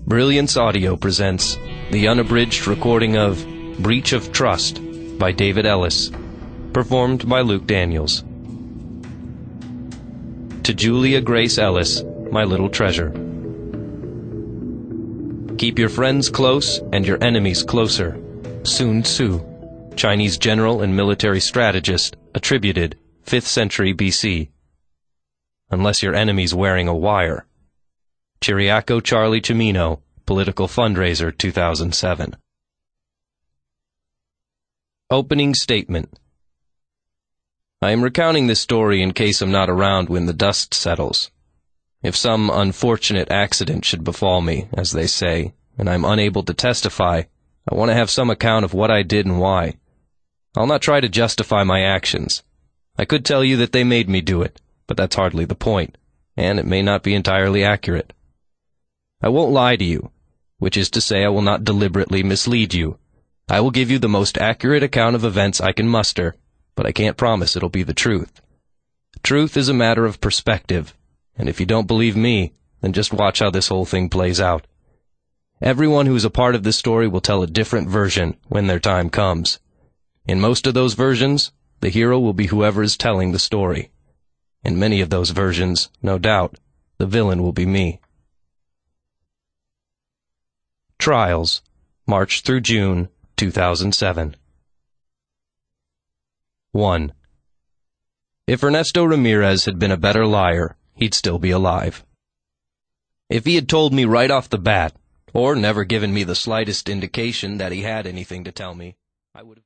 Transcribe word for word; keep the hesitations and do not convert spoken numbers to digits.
Brilliance Audio presents the unabridged recording of Breach of Trust by David Ellis, performed by Luke Daniels. To Julia Grace Ellis, my little treasure. Keep your friends close and your enemies closer. Sun Tzu, Chinese general and military strategist, attributed fifth century B C. Unless your enemy's wearing a wire. Chiriaco Charlie Cimino, Political Fundraiser, two thousand seven. Opening Statement. I am recounting this story in case I'm not around when the dust settles. If some unfortunate accident should befall me, as they say, and I'm unable to testify, I want to have some account of what I did and why. I'll not try to justify my actions. I could tell you that they made me do it, but that's hardly the point, and it may not be entirely accurate. I won't lie to you, which is to say I will not deliberately mislead you. I will give you the most accurate account of events I can muster, but I can't promise it'll be the truth. Truth is a matter of perspective, and if you don't believe me, then just watch how this whole thing plays out. Everyone who is a part of this story will tell a different version when their time comes. In most of those versions, the hero will be whoever is telling the story. In many of those versions, no doubt, the villain will be me. Trials, March through June, two thousand seven. one. If Ernesto Ramirez had been a better liar, he'd still be alive. If he had told me right off the bat, or never given me the slightest indication that he had anything to tell me, I would have